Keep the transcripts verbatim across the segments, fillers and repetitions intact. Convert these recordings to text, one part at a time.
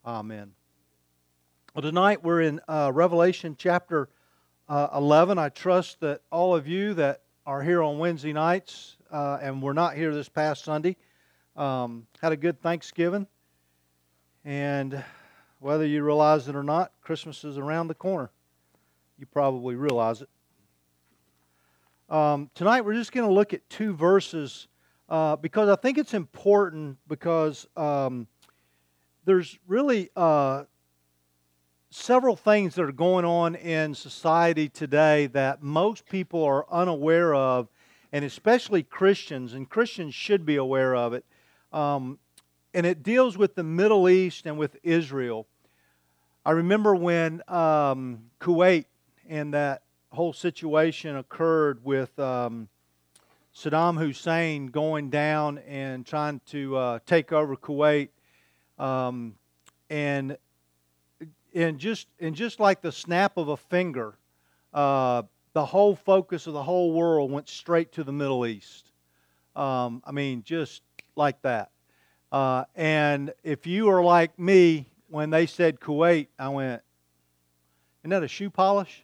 Amen. Well, tonight we're in uh, Revelation chapter uh, eleven. I trust that all of you that are here on Wednesday nights uh, and were not here this past Sunday um, had a good Thanksgiving. And whether you realize it or not, Christmas is around the corner. You probably realize it. Um, tonight we're just going to look at two verses uh, because I think it's important because um, there's really uh, several things that are going on in society today that most people are unaware of, and especially Christians, and Christians should be aware of it. Um, and it deals with the Middle East and with Israel. I remember when um, Kuwait and that whole situation occurred with um, Saddam Hussein going down and trying to uh, take over Kuwait, um, and and just and just like the snap of a finger, uh, the whole focus of the whole world went straight to the Middle East. Um, I mean, just like that. Uh, and if you are like me, when they said Kuwait, I went, "Isn't that a shoe polish?"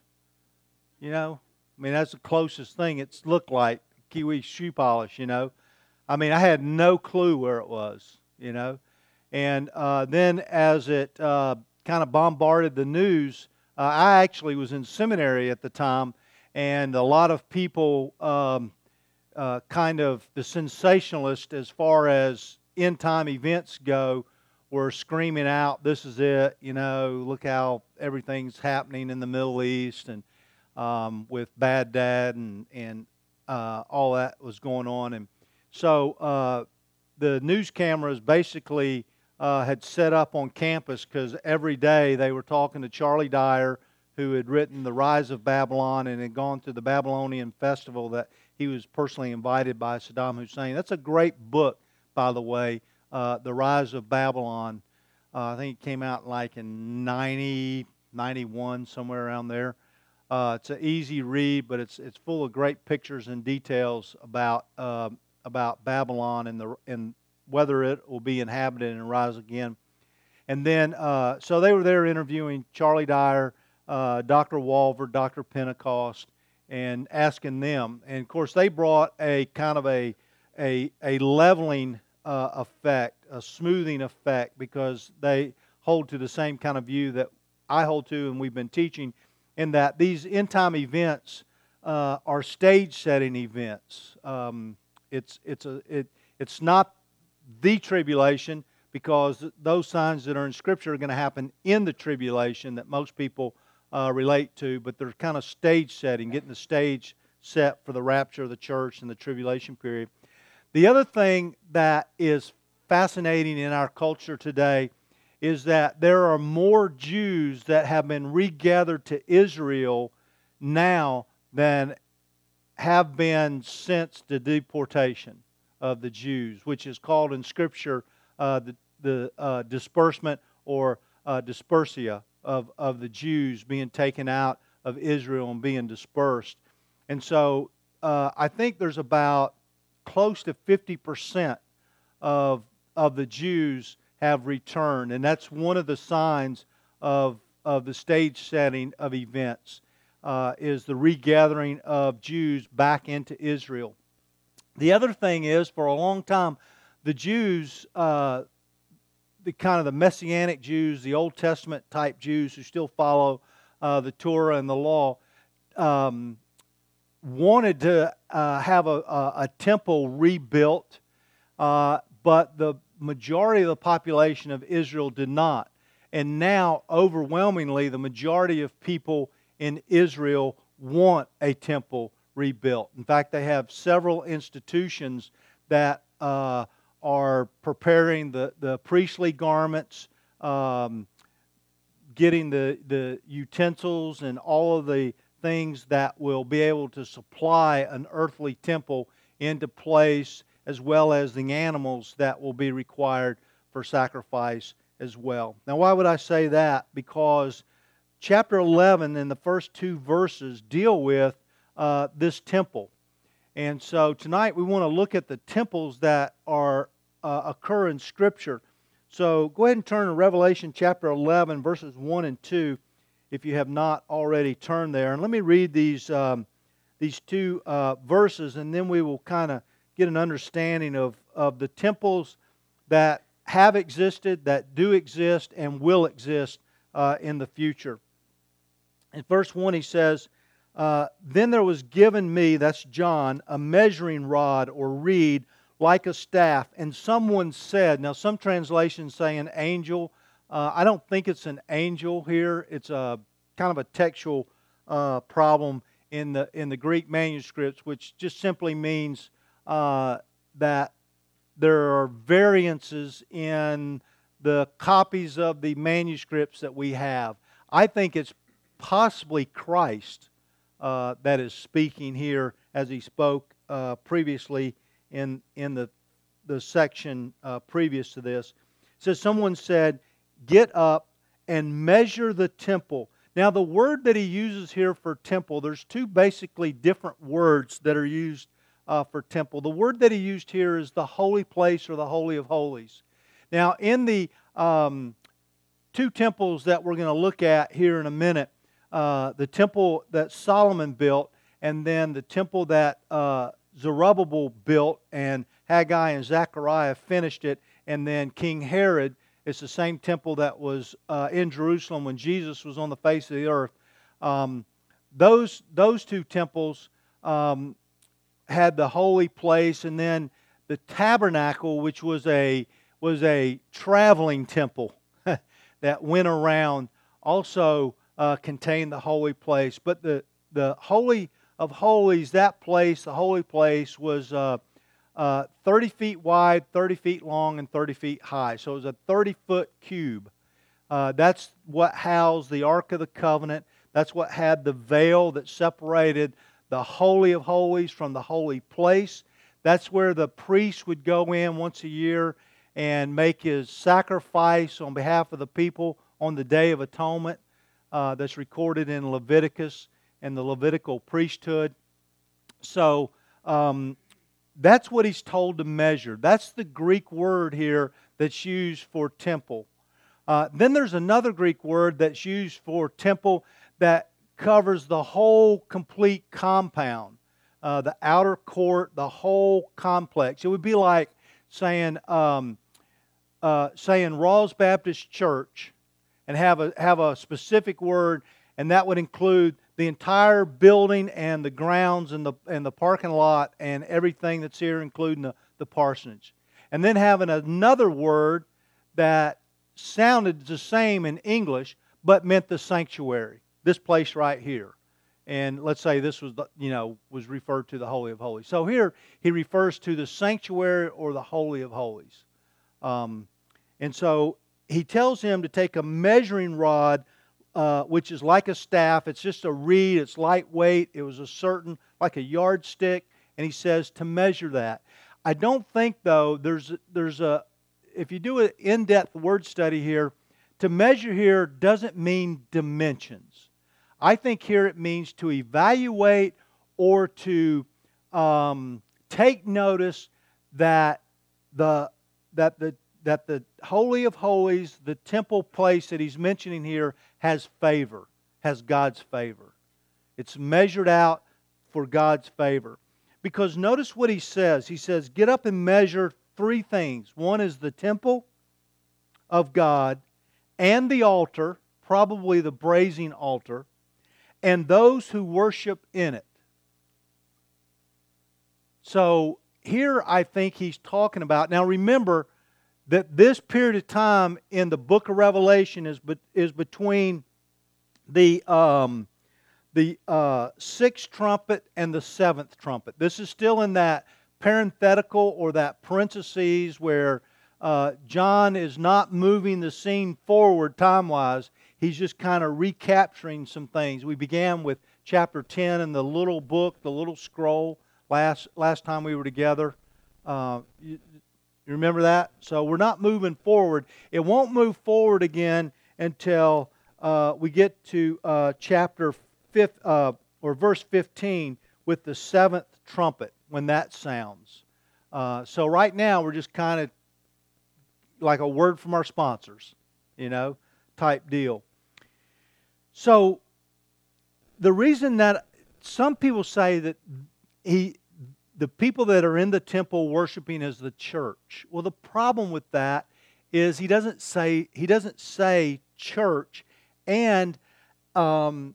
You know, I mean, that's the closest thing it's looked like, Kiwi shoe polish, you know. I mean, I had no clue where it was, you know. And uh, then as it uh, kind of bombarded the news, uh, I actually was in seminary at the time, and a lot of people um, uh, kind of, the sensationalists as far as end-time events go, were screaming out, "This is it, you know, look how everything's happening in the Middle East," and Um, with Baghdad and and uh, all that was going on. And so uh, the news cameras basically uh, had set up on campus because every day they were talking to Charlie Dyer, who had written The Rise of Babylon and had gone to the Babylonian festival that he was personally invited by Saddam Hussein. That's a great book, by the way, uh, The Rise of Babylon. Uh, I think it came out like in ninety, ninety-one, somewhere around there. Uh, it's an easy read, but it's it's full of great pictures and details about uh, about Babylon and the and whether it will be inhabited and rise again. And then, uh, so they were there interviewing Charlie Dyer, uh, Doctor Walvoord, Doctor Pentecost, and asking them. And of course, they brought a kind of a a a leveling uh, effect, a smoothing effect, because they hold to the same kind of view that I hold to, and we've been teaching. In that these end-time events uh, are stage-setting events. Um, it's it's a it it's not the tribulation, because those signs that are in Scripture are going to happen in the tribulation that most people uh, relate to, but they're kind of stage-setting, getting the stage set for the rapture of the church and the tribulation period. The other thing that is fascinating in our culture today is that there are more Jews that have been regathered to Israel now than have been since the deportation of the Jews, which is called in Scripture uh, the, the uh, disbursement or uh, dispersia of, of the Jews being taken out of Israel and being dispersed. And so uh, I think there's about close to fifty percent of, of the Jews have returned, and that's one of the signs of of the stage setting of events, uh, is the regathering of Jews back into Israel. The other thing is, for a long time, the Jews, uh, the kind of the Messianic Jews, the Old Testament type Jews who still follow uh, the Torah and the law, um, wanted to uh, have a, a, a temple rebuilt, uh, but the majority of the population of Israel did not. And now, overwhelmingly, the majority of people in Israel want a temple rebuilt. In fact, they have several institutions that uh, are preparing the, the priestly garments, um, getting the, the utensils and all of the things that will be able to supply an earthly temple into place, as well as the animals that will be required for sacrifice as well. Now, why would I say that? Because chapter eleven and the first two verses deal with uh, this temple. And so tonight we want to look at the temples that are uh, occur in Scripture. So go ahead and turn to Revelation chapter eleven, verses one and two, if you have not already turned there. And let me read these um, these two uh, verses, and then we will kind of get an understanding of, of the temples that have existed, that do exist, and will exist uh, in the future. In verse one he says, uh, Then there was given me, that's John, a measuring rod or reed like a staff. And someone said, now some translations say an angel. Uh, I don't think it's an angel here. It's a kind of a textual uh, problem in the in the Greek manuscripts, which just simply means uh, that there are variances in the copies of the manuscripts that we have. I think it's possibly Christ uh, that is speaking here as he spoke uh, previously in in the the section uh, previous to this. It says, someone said, "Get up and measure the temple." Now the word that he uses here for temple, there's two basically different words that are used uh, for temple. The word that he used here is the holy place or the Holy of Holies. Now in the um, two temples that we're going to look at here in a minute, uh, the temple that Solomon built and then the temple that uh, Zerubbabel built and Haggai and Zechariah finished it, and then King Herod, it's the same temple that was uh, in Jerusalem when Jesus was on the face of the earth. Um, those, those two temples um, had the holy place, and then the tabernacle, which was a, was a traveling temple that went around, also uh, contained the holy place. But the, the Holy of Holies, that place, the holy place, was uh, uh, thirty feet wide, thirty feet long, and thirty feet high. So it was a thirty-foot cube. Uh, that's what housed the Ark of the Covenant. That's what had the veil that separated the Holy of Holies from the holy place. That's where the priest would go in once a year and make his sacrifice on behalf of the people on the Day of Atonement. Uh, that's recorded in Leviticus and the Levitical priesthood. So um, that's what he's told to measure. That's the Greek word here that's used for temple. Uh, then there's another Greek word that's used for temple that covers the whole complete compound, uh, the outer court, the whole complex. It would be like saying, um, uh, saying Rawls Baptist Church, and have a have a specific word, and that would include the entire building and the grounds and the and the parking lot and everything that's here, including the, the parsonage. And then having another word that sounded the same in English, but meant the sanctuary. This place right here. And let's say this was, the, you know, was referred to the Holy of Holies. So here he refers to the sanctuary or the Holy of Holies. Um, and so he tells him to take a measuring rod, uh, which is like a staff. It's just a reed. It's lightweight. It was a certain, like a yardstick. And he says to measure that. I don't think, though, there's there's a, if you do an in-depth word study here, to measure here doesn't mean dimensions. I think here it means to evaluate or to um, take notice that the that the that the Holy of Holies, the temple place that he's mentioning here, has favor, has God's favor. It's measured out for God's favor. Because notice what he says. He says, get up and measure three things. One is the temple of God and the altar, probably the brazen altar, and those who worship in it. So here I think he's talking about, now remember that this period of time in the book of Revelation is, is between the, um, the uh, sixth trumpet and the seventh trumpet. This is still in that parenthetical or that parentheses where uh, John is not moving the scene forward time-wise. He's just kind of recapturing some things. We began with chapter ten in the little book, the little scroll, last last time we were together. Uh, you, you remember that? So we're not moving forward. It won't move forward again until uh, we get to uh, chapter fifth uh, or verse fifteen with the seventh trumpet when that sounds. Uh, so right now we're just kind of like a word from our sponsors, you know, type deal. So the reason that some people say that he, the people that are in the temple worshiping is the church. Well, the problem with that is he doesn't say he doesn't say church, and um,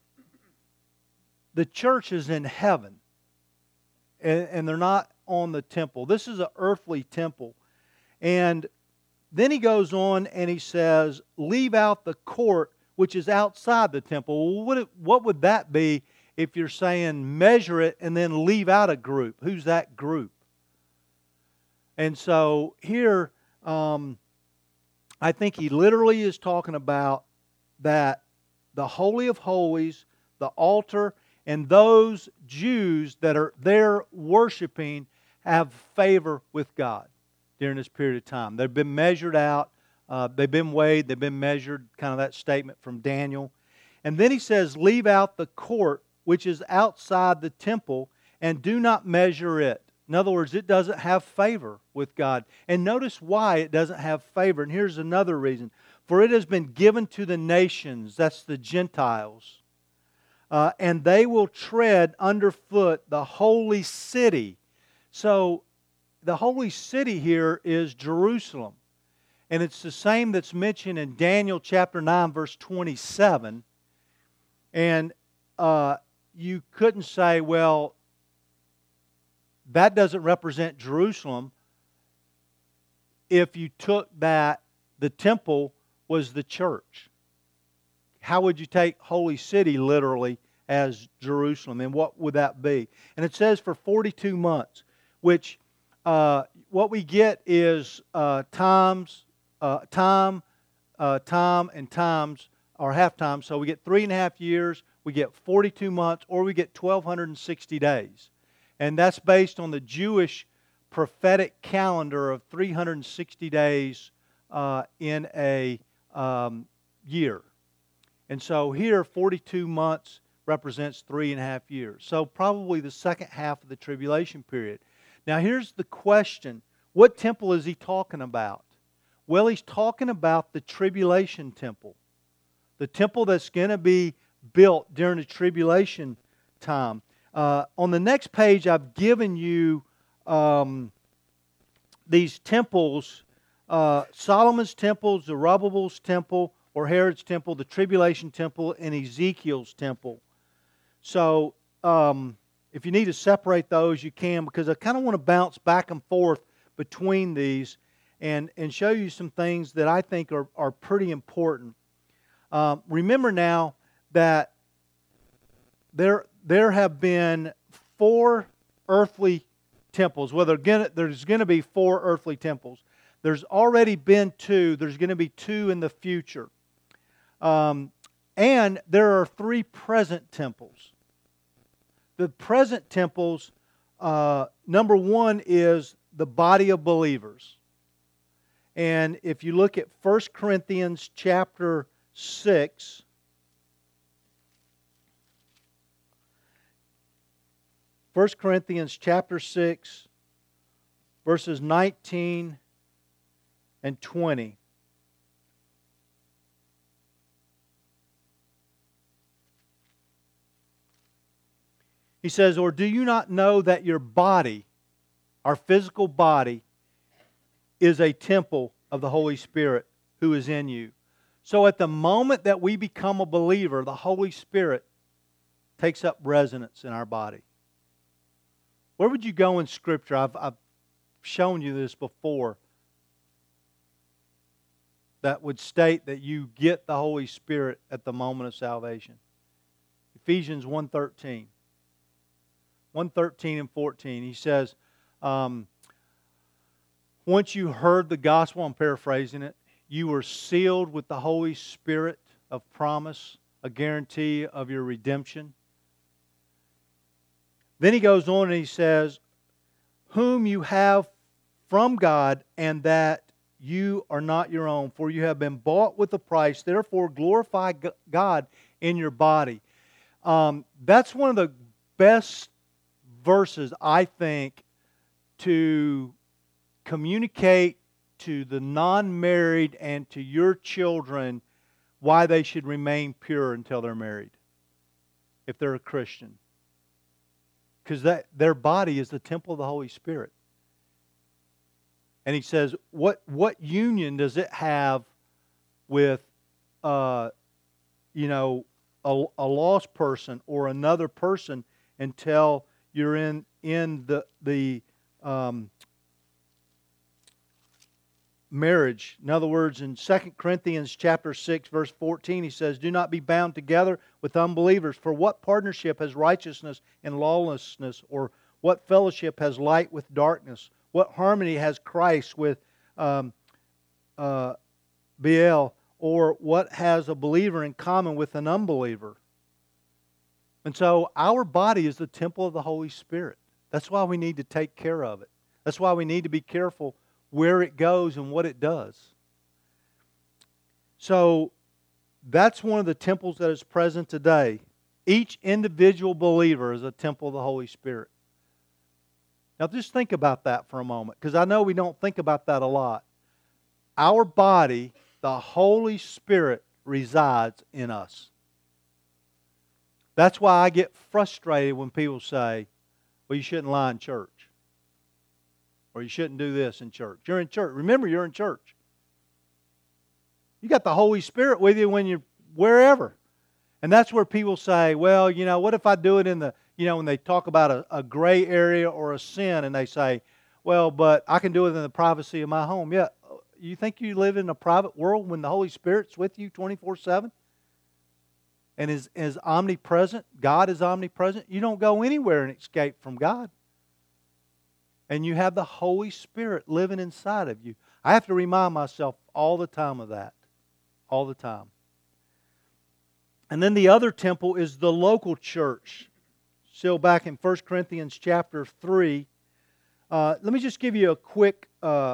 the church is in heaven, and, and they're not on the temple. This is an earthly temple, and then he goes on and he says, "Leave out the court which is outside the temple." Well, what what would that be if you're saying measure it and then leave out a group? Who's that group? And so here, um, I think he literally is talking about that the Holy of Holies, the altar, and those Jews that are there worshiping have favor with God during this period of time. They've been measured out. Uh, they've been weighed. They've been measured. Kind of that statement from Daniel. And then he says, leave out the court which is outside the temple, and do not measure it. In other words, it doesn't have favor with God. And notice why it doesn't have favor. And here's another reason. For it has been given to the nations, that's the Gentiles, uh, and they will tread underfoot the holy city. So the holy city here is Jerusalem. And it's the same that's mentioned in Daniel chapter nine, verse twenty-seven. And uh, you couldn't say, well, that doesn't represent Jerusalem if you took that the temple was the church. How would you take holy city literally as Jerusalem? And what would that be? And it says for forty-two months, which uh, what we get is uh, times, uh, time, uh, time, and times, or half time. So we get three and a half years, we get forty-two months, or we get twelve sixty days. And that's based on the Jewish prophetic calendar of three hundred sixty days uh, in a um, year. And so here, forty-two months represents three and a half years. So probably the second half of the tribulation period. Now here's the question. What temple is he talking about? Well, he's talking about the tribulation temple. The temple that's going to be built during the tribulation time. Uh, on the next page, I've given you um, these temples, uh, Solomon's temple, Zerubbabel's temple, or Herod's temple, the tribulation temple, and Ezekiel's temple. So um, if you need to separate those, you can, because I kind of want to bounce back and forth between these and, and show you some things that I think are, are pretty important. Um, remember now that there, there have been four earthly temples. Well, there's going to be four earthly temples. There's already been two. There's going to be two in the future. Um, and there are three present temples. The present temples, uh, number one is the body of believers. And if you look at First Corinthians chapter six, First Corinthians chapter six, verses nineteen and twenty. He says, or do you not know that your body, our physical body, is a temple of the Holy Spirit who is in you? So at the moment that we become a believer, the Holy Spirit takes up residence in our body. Where would you go in Scripture? I've, I've shown you this before. That would state that you get the Holy Spirit at the moment of salvation. Ephesians one thirteen. one thirteen and fourteen. He says, um, once you heard the gospel, I'm paraphrasing it, you were sealed with the Holy Spirit of promise, a guarantee of your redemption. Then he goes on and he says, whom you have from God, and that you are not your own, for you have been bought with a price. Therefore, glorify God in your body. Um, that's one of the best verses, I think, to communicate to the non-married and to your children why they should remain pure until they're married, if they're a Christian. Because that their body is the temple of the Holy Spirit. And he says, what what union does it have with, uh, you know, a, a lost person or another person until you're in in the the um, marriage? In other words, in Second Corinthians chapter six, verse fourteen, he says, "Do not be bound together with unbelievers. For what partnership has righteousness and lawlessness? Or what fellowship has light with darkness? What harmony has Christ with um, uh, Belial? Or what has a believer in common with an unbeliever?" And so our body is the temple of the Holy Spirit. That's why we need to take care of it. That's why we need to be careful where it goes and what it does. So that's one of the temples that is present today. Each individual believer is a temple of the Holy Spirit. Now just think about that for a moment, because I know we don't think about that a lot. Our body, the Holy Spirit resides in us. That's why I get frustrated when people say, well, you shouldn't lie in church. Or you shouldn't do this in church. You're in church. Remember, you're in church. You got the Holy Spirit with you when you're wherever. And that's where people say, well, you know, what if I do it in the, you know, when they talk about a, a gray area or a sin, and they say, well, but I can do it in the privacy of my home. Yeah, you think you live in a private world when the Holy Spirit's with you twenty-four seven? And is, is omnipresent? God is omnipresent. You don't go anywhere and escape from God. And you have the Holy Spirit living inside of you. I have to remind myself all the time of that. All the time. And then the other temple is the local church. Still back in First Corinthians chapter three. Uh, let me just give you a quick uh,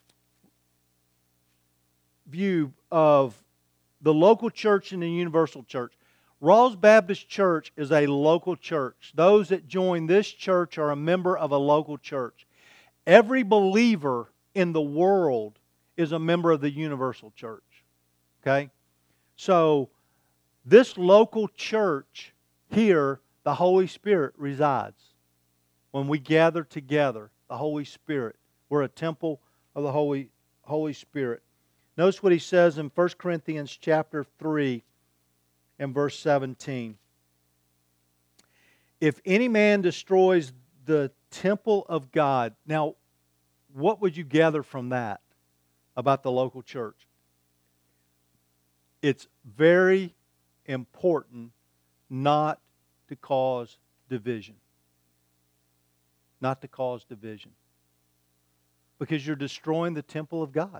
view of the local church and the universal church. Rawls Baptist Church is a local church. Those that join this church are a member of a local church. Every believer in the world is a member of the universal church. Okay? So, this local church here, the Holy Spirit resides. When we gather together, the Holy Spirit. We're a temple of the Holy, Holy Spirit. Notice what he says in First Corinthians chapter three and verse seventeen. If any man destroys the temple of God. Now, what would you gather from that about the local church? It's very important not to cause division. Not to cause division. Because you're destroying the temple of God.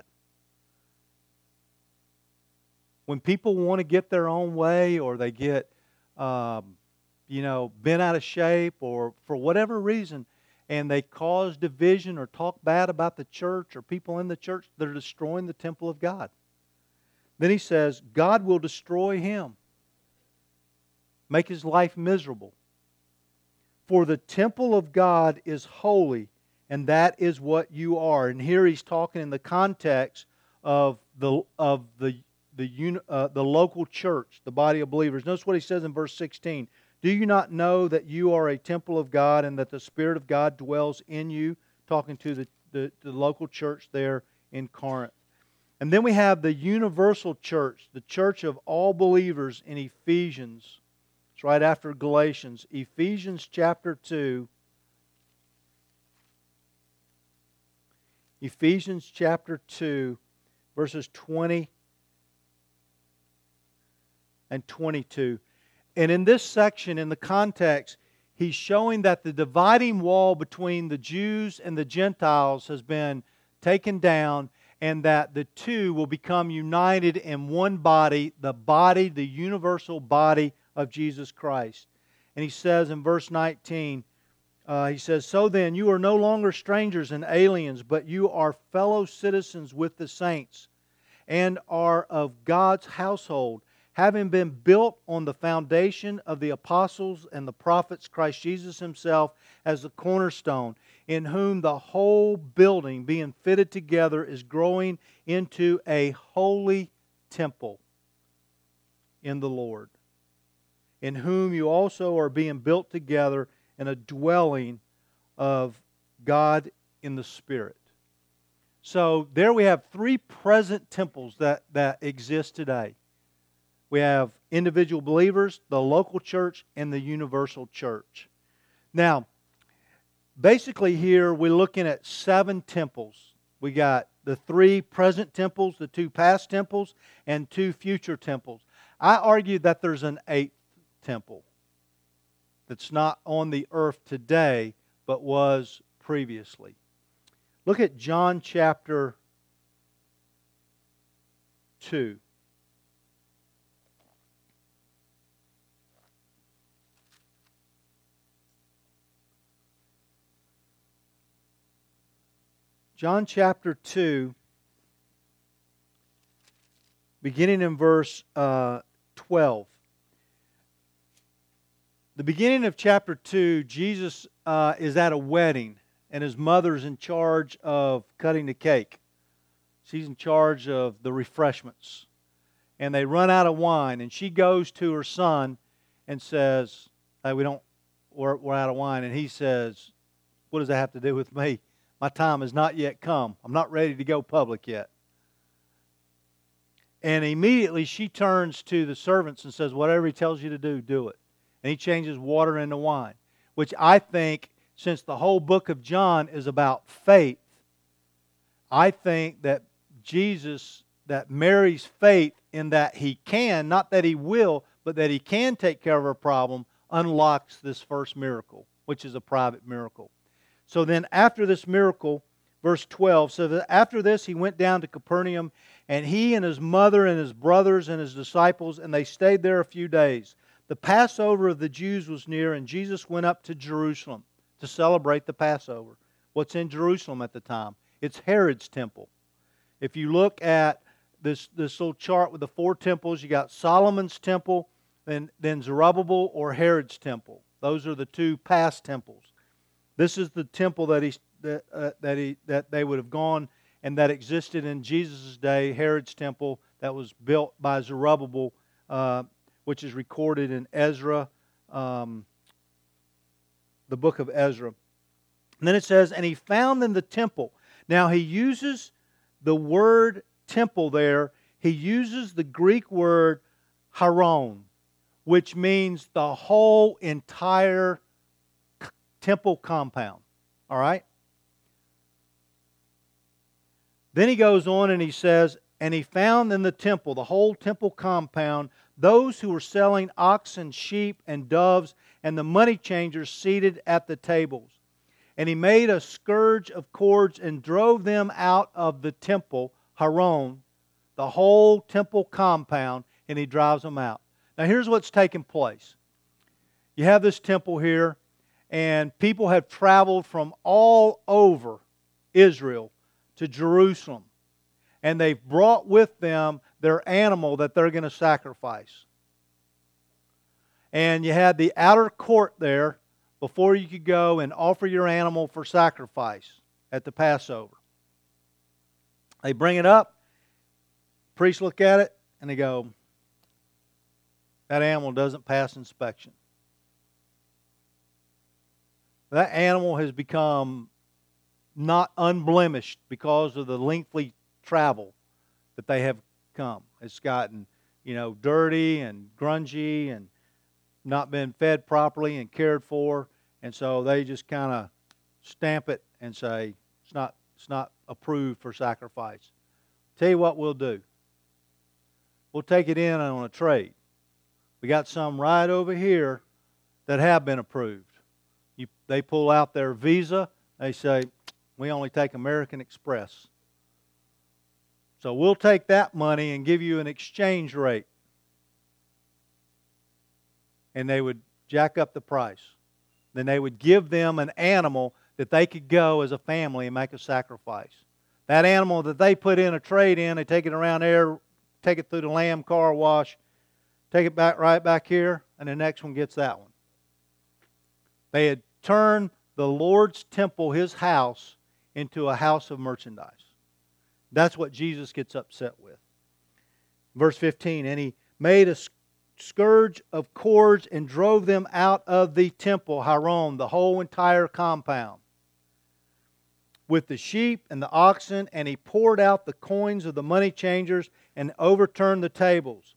When people want to get their own way, or they get, um, you know, bent out of shape, or for whatever reason, and they cause division or talk bad about the church or people in the church, they're destroying the temple of God. Then he says, God will destroy him. Make his life miserable. For the temple of God is holy, and that is what you are. And here he's talking in the context of the of the the uh, the local church, the body of believers. Notice what he says in verse sixteen. Do you not know that you are a temple of God and that the Spirit of God dwells in you? Talking to the, the, the local church there in Corinth. And then we have the universal church, the church of all believers in Ephesians. It's right after Galatians. Ephesians chapter two. Ephesians chapter two, verses twenty and twenty-two. And in this section, in the context, he's showing that the dividing wall between the Jews and the Gentiles has been taken down, and that the two will become united in one body, the body, the universal body of Jesus Christ. And he says in verse nineteen, uh, he says, So then, you are no longer strangers and aliens, but you are fellow citizens with the saints, and are of God's household, having been built on the foundation of the apostles and the prophets, Christ Jesus himself as the cornerstone, in whom the whole building being fitted together is growing into a holy temple in the Lord, in whom you also are being built together in a dwelling of God in the Spirit. So there we have three present temples that, that exist today. We have individual believers, the local church, and the universal church. Now, basically here we're looking at seven temples. We got the three present temples, the two past temples, and two future temples. I argue that there's an eighth temple that's not on the earth today, but was previously. Look at John chapter two. John chapter two, beginning in verse uh, twelve. The beginning of chapter two, Jesus uh, is at a wedding, and his mother's in charge of cutting the cake. She's in charge of the refreshments. And they run out of wine, and she goes to her son and says, hey, we don't, we're, we're out of wine. And he says, what does that have to do with me? My time has not yet come. I'm not ready to go public yet. And immediately she turns to the servants and says, whatever he tells you to do, do it. And he changes water into wine, which I think, since the whole book of John is about faith, I think that Jesus, that Mary's faith in that he can, not that he will, but that he can take care of her problem, unlocks this first miracle, which is a private miracle. So then after this miracle, verse twelve, so that after this he went down to Capernaum, and he and his mother and his brothers and his disciples, and they stayed there a few days. The Passover of the Jews was near, and Jesus went up to Jerusalem to celebrate the Passover. What's in Jerusalem at the time? It's Herod's temple. If you look at this, this little chart with the four temples, you got Solomon's temple, then, then Zerubbabel or Herod's temple. Those are the two past temples. This is the temple that he that uh, that he that they would have gone and that existed in Jesus' day, Herod's temple that was built by Zerubbabel, uh, which is recorded in Ezra, um, the book of Ezra. And then it says, and he found in the temple. Now he uses the word temple there. He uses the Greek word hieron, which means the whole entire temple compound. All right? Then he goes on and he says, and he found in the temple, the whole temple compound, those who were selling oxen, sheep, and doves, and the money changers seated at the tables. And he made a scourge of cords and drove them out of the temple, hieron, the whole temple compound, and he drives them out. Now here's what's taking place. You have this temple here, and people have traveled from all over Israel to Jerusalem. And they've brought with them their animal that they're going to sacrifice. And you had the outer court there before you could go and offer your animal for sacrifice at the Passover. They bring it up, priests look at it, and they go, that animal doesn't pass inspection. That animal has become not unblemished because of the lengthy travel that they have come. It's gotten, you know, dirty and grungy and not been fed properly and cared for, and so they just kind of stamp it and say it's not it's not approved for sacrifice. Tell you what we'll do. We'll take it in on a trade. We got some right over here that have been approved. You, they pull out their Visa. They say, we only take American Express. So we'll take that money and give you an exchange rate. And they would jack up the price. Then they would give them an animal that they could go as a family and make a sacrifice. That animal that they put in a trade in, they take it around there, take it through the lamb car wash, take it back right back here, and the next one gets that one. They had turned the Lord's temple, His house, into a house of merchandise. That's what Jesus gets upset with. Verse fifteen, and He made a scourge of cords and drove them out of the temple, Haron, the whole entire compound, with the sheep and the oxen, and He poured out the coins of the money changers and overturned the tables.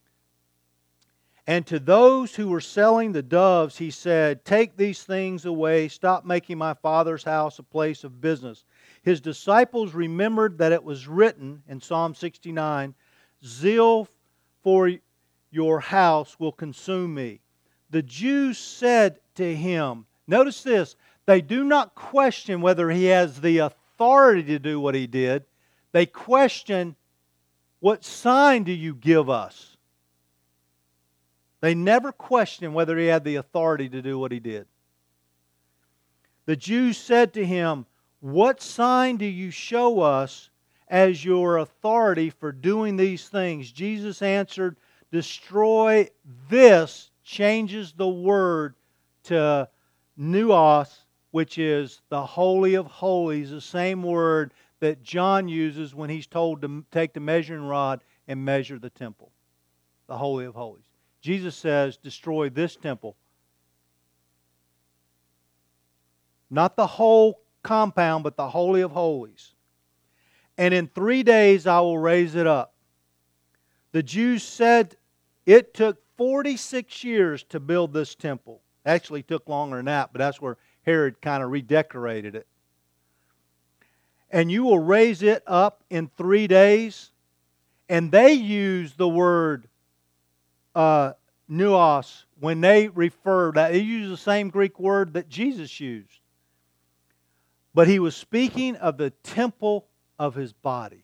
And to those who were selling the doves, He said, take these things away. Stop making my Father's house a place of business. His disciples remembered that it was written in Psalm sixty-nine, zeal for your house will consume me. The Jews said to Him, notice this, they do not question whether He has the authority to do what He did. They question, what sign do you give us? They never questioned whether He had the authority to do what He did. The Jews said to Him, what sign do you show us as your authority for doing these things? Jesus answered, destroy this, changes the word to nuos, which is the Holy of Holies, the same word that John uses when he's told to take the measuring rod and measure the temple, the Holy of Holies. Jesus says, destroy this temple. Not the whole compound, but the Holy of Holies. And in three days I will raise it up. The Jews said it took forty-six years to build this temple. Actually, it took longer than that, but that's where Herod kind of redecorated it. And you will raise it up in three days. And they use the word uh, nuos when they refer that. They use the same Greek word that Jesus used. But He was speaking of the temple of His body.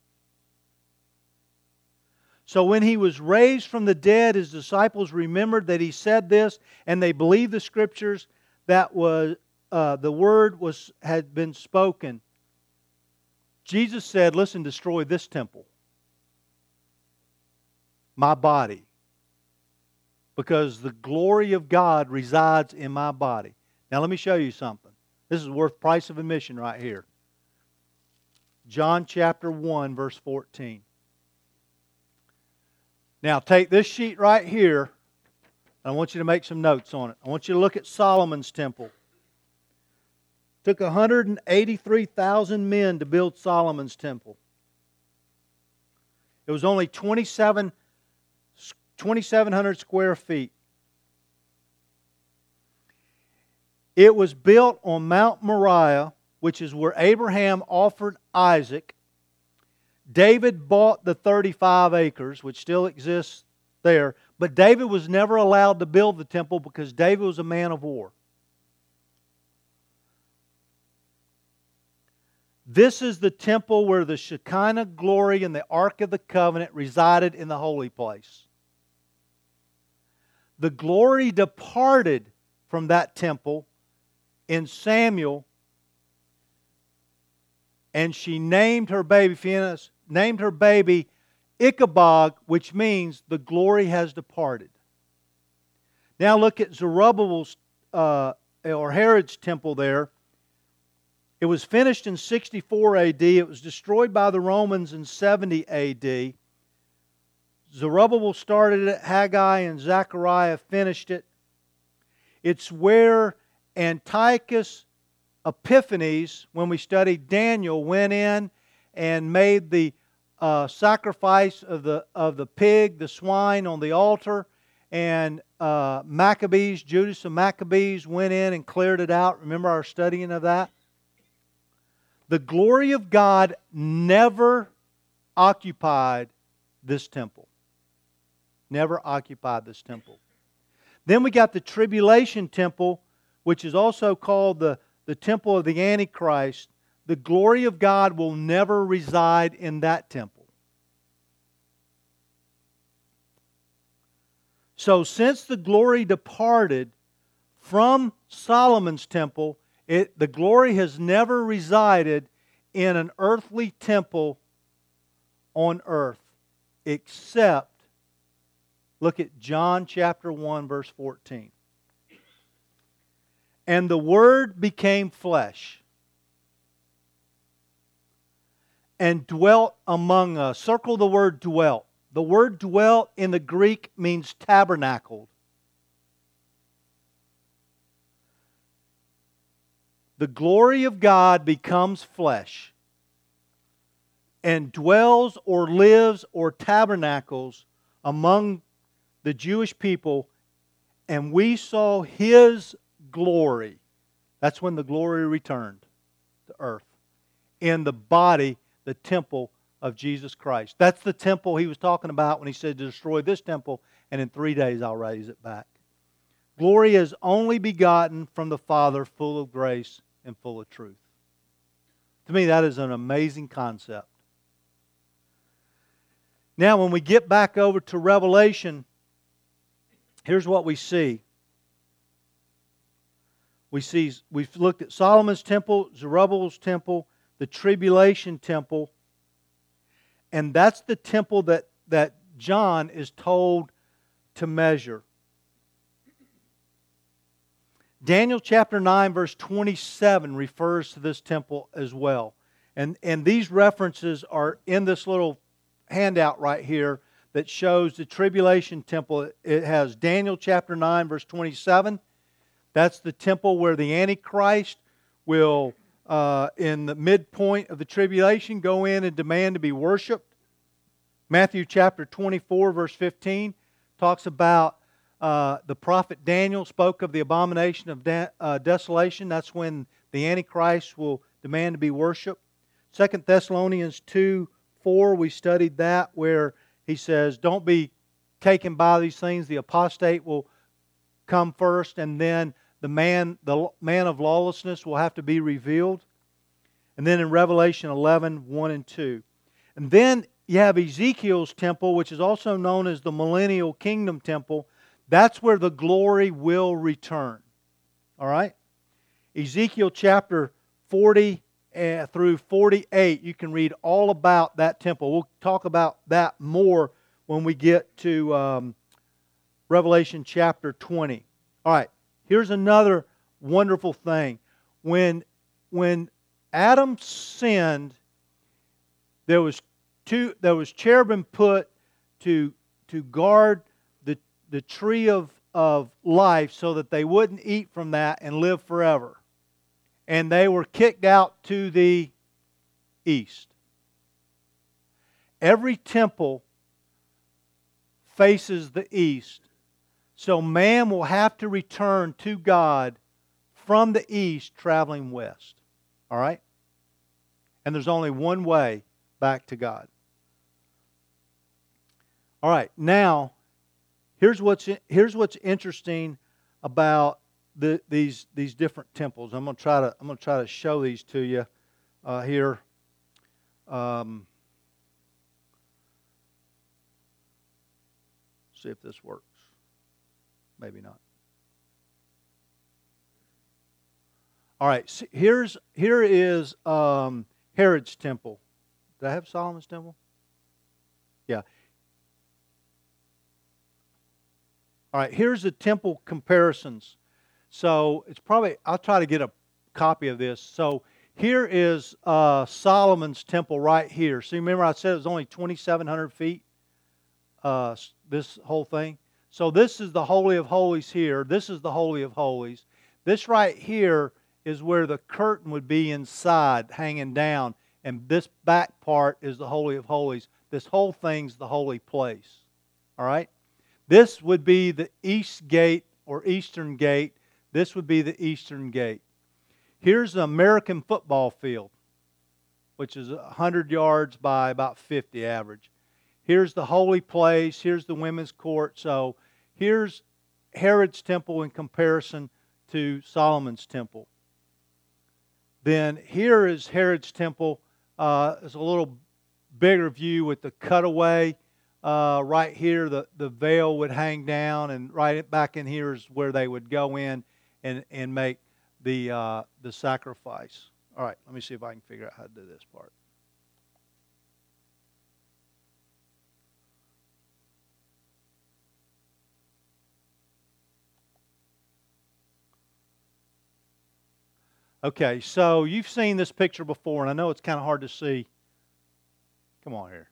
So when He was raised from the dead, His disciples remembered that He said this, and they believed the Scriptures that was uh, the word was had been spoken. Jesus said, listen, destroy this temple, my body, because the glory of God resides in my body. Now let me show you something. This is worth price of admission right here. John chapter one, verse fourteen. Now take this sheet right here. I want you to make some notes on it. I want you to look at Solomon's temple. It took one hundred eighty-three thousand men to build Solomon's temple. It was only twenty-seven, twenty-seven hundred square feet. It was built on Mount Moriah, which is where Abraham offered Isaac. David bought the thirty-five acres, which still exists there. But David was never allowed to build the temple because David was a man of war. This is the temple where the Shekinah glory and the Ark of the Covenant resided in the holy place. The glory departed from that temple in Samuel, and she named her baby, Phinehas, named her baby Ichabod, which means the glory has departed. Now look at Zerubbabel's uh, or Herod's temple there. It was finished in sixty-four A D. It was destroyed by the Romans in seventy A D. Zerubbabel started it. Haggai and Zechariah finished it. It's where Antiochus Epiphanes, when we studied Daniel, went in and made the uh, sacrifice of the of the pig, the swine on the altar, and uh, Maccabees, Judas and Maccabees went in and cleared it out. Remember our studying of that? The glory of God never occupied this temple. Never occupied this temple. Then we got the tribulation temple, which is also called the, the temple of the Antichrist. The glory of God will never reside in that temple. So since the glory departed from Solomon's temple, it, the glory has never resided in an earthly temple on earth, except, look at John chapter one, verse fourteen. And the Word became flesh and dwelt among us. Circle the word dwelt. The word dwelt in the Greek means tabernacled. The glory of God becomes flesh and dwells or lives or tabernacles among the Jewish people, and we saw His glory. That's when the glory returned to earth. In the body, the temple of Jesus Christ. That's the temple He was talking about when He said to destroy this temple, and in three days I'll raise it back. Glory is only begotten from the Father, full of grace and full of truth. To me, that is an amazing concept. Now, when we get back over to Revelation, here's what we see. We see, we've looked at Solomon's temple, Zerubbabel's temple, the tribulation temple, and that's the temple that, that John is told to measure. Daniel chapter nine verse twenty-seven refers to this temple as well. And, and these references are in this little handout right here that shows the tribulation temple. It has Daniel chapter nine verse twenty-seven. That's the temple where the Antichrist will, uh, in the midpoint of the tribulation, go in and demand to be worshipped. Matthew chapter twenty-four verse fifteen talks about uh, the prophet Daniel spoke of the abomination of de- uh, desolation. That's when the Antichrist will demand to be worshipped. Second Thessalonians two four, we studied that, where he says, don't be taken by these things. The apostate will come first, and then the man, the man of lawlessness will have to be revealed. And then in Revelation eleven one and two. And then you have Ezekiel's temple, which is also known as the Millennial Kingdom Temple. That's where the glory will return. All right? Ezekiel chapter forty uh, through forty-eight, you can read all about that temple. We'll talk about that more when we get to um, Revelation chapter twenty. All right, here's another wonderful thing. When, when Adam sinned, there was two, there was cherubim put to, to guard the, the tree of, of life so that they wouldn't eat from that and live forever. And they were kicked out to the east. Every temple faces the east. So man will have to return to God from the east, traveling west. All right? And there's only one way back to God. All right, now, here's what's, here's what's interesting about the, these, these different temples. I'm going to try to, I'm going to try to show these to you uh, here. Um, see if this works. Maybe not. All right, so here's here is um, Herod's temple. Did I have Solomon's temple? Yeah. All right, here's the temple comparisons. So it's probably, I'll try to get a copy of this. So here is uh, Solomon's temple right here. So remember I said it was only twenty-seven hundred feet, uh, this whole thing. So this is the Holy of Holies here. This is the Holy of Holies. This right here is where the curtain would be inside, hanging down. And this back part is the Holy of Holies. This whole thing's the holy place. All right? This would be the east gate or eastern gate. This would be the eastern gate. Here's the American football field, which is one hundred yards by about fifty average. Here's the holy place. Here's the women's court. So here's Herod's temple in comparison to Solomon's temple. Then here is Herod's temple. Uh, it's a little bigger view with the cutaway. Uh, right here, the, the veil would hang down, and right back in here is where they would go in and, and make the, uh, the sacrifice. All right, let me see if I can figure out how to do this part. Okay, so you've seen this picture before, and I know it's kind of hard to see. Come on here.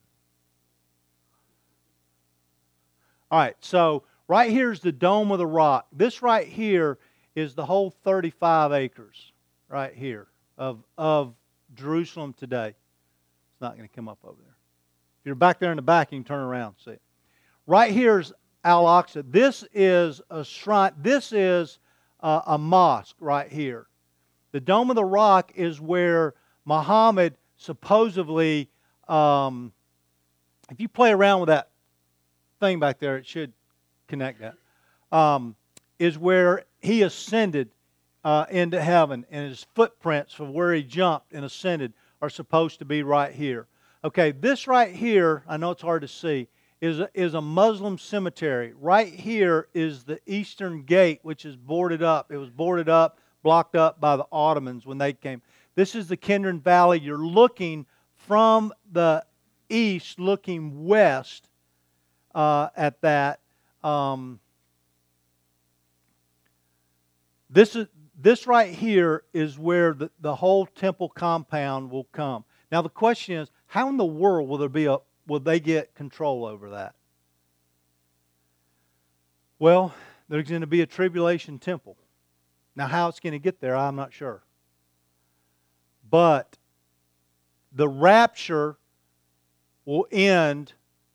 All right, so right here is the Dome of the Rock. This right here is the whole thirty-five acres right here of, of Jerusalem today. It's not going to come up over there. If you're back there in the back, you can turn around and see it. Right here is Al-Aqsa. This is a shrine. This is a, a mosque right here. The Dome of the Rock is where Muhammad supposedly, um, if you play around with that thing back there, it should connect that, um, is where he ascended uh, into heaven, and his footprints from where he jumped and ascended are supposed to be right here. Okay, this right here, I know it's hard to see, is a, is a Muslim cemetery. Right here is the Eastern Gate, which is boarded up. It was boarded up, blocked up by the Ottomans when they came. This is the Kidron Valley. You're looking from the east, looking west uh, at that. Um, this is this right here is where the, the whole temple compound will come. Now the question is, how in the world will there be a will they get control over that? Well, there's going to be a tribulation temple. Now, how it's going to get there, I'm not sure. But the rapture will end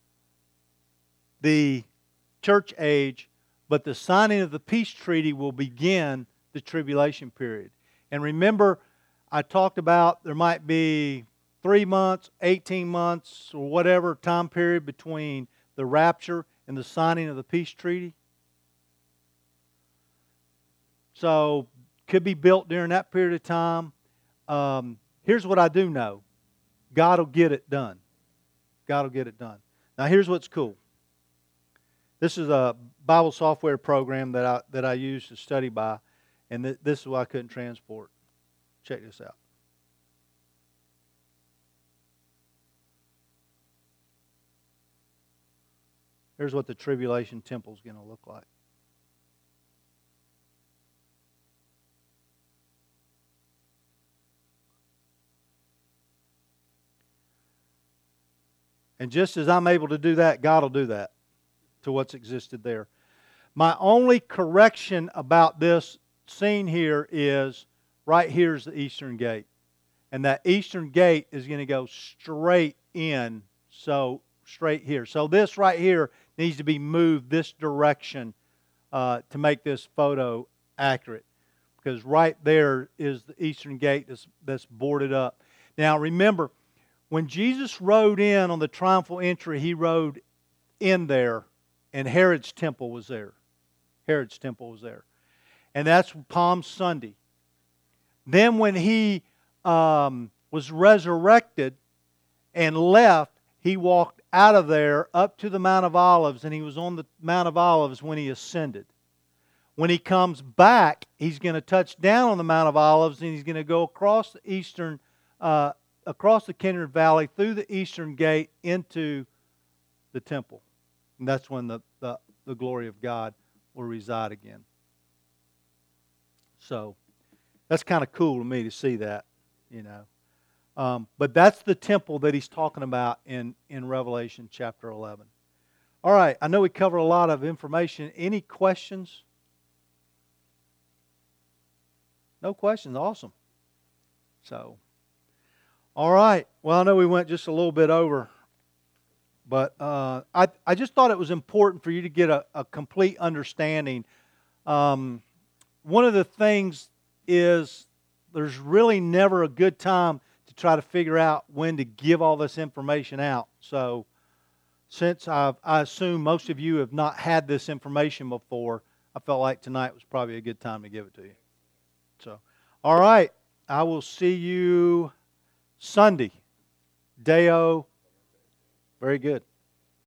the church age, but the signing of the peace treaty will begin the tribulation period. And remember, I talked about there might be three months, eighteen months, or whatever time period between the rapture and the signing of the peace treaty. So, could be built during that period of time. Um, here's what I do know. God will get it done. God will get it done. Now, here's what's cool. This is a Bible software program that I, that I use to study by, and th- this is why I couldn't transport. Check this out. Here's what the tribulation temple is going to look like. And just as I'm able to do that, God will do that to what's existed there. My only correction about this scene here is right here's the Eastern Gate. And that Eastern Gate is going to go straight in, so straight here. So this right here needs to be moved this direction uh, to make this photo accurate. Because right there is the Eastern Gate that's, that's boarded up. Now remember, when Jesus rode in on the triumphal entry, He rode in there, and Herod's temple was there. Herod's temple was there. And that's Palm Sunday. Then when He um, was resurrected and left, He walked out of there up to the Mount of Olives, and He was on the Mount of Olives when He ascended. When He comes back, He's going to touch down on the Mount of Olives, and He's going to go across the eastern uh across the Kidron Valley, through the Eastern Gate, into the temple. And that's when the, the, the glory of God will reside again. So, that's kind of cool to me to see that, you know. Um, but that's the temple that He's talking about in, in Revelation chapter eleven. All right, I know we covered a lot of information. Any questions? No questions. Awesome. So... All right. Well, I know we went just a little bit over, but uh, I, I just thought it was important for you to get a, a complete understanding. Um, one of the things is there's really never a good time to try to figure out when to give all this information out. So since I've, I assume most of you have not had this information before, I felt like tonight was probably a good time to give it to you. So, all right. I will see you Sunday. Deo. Very good.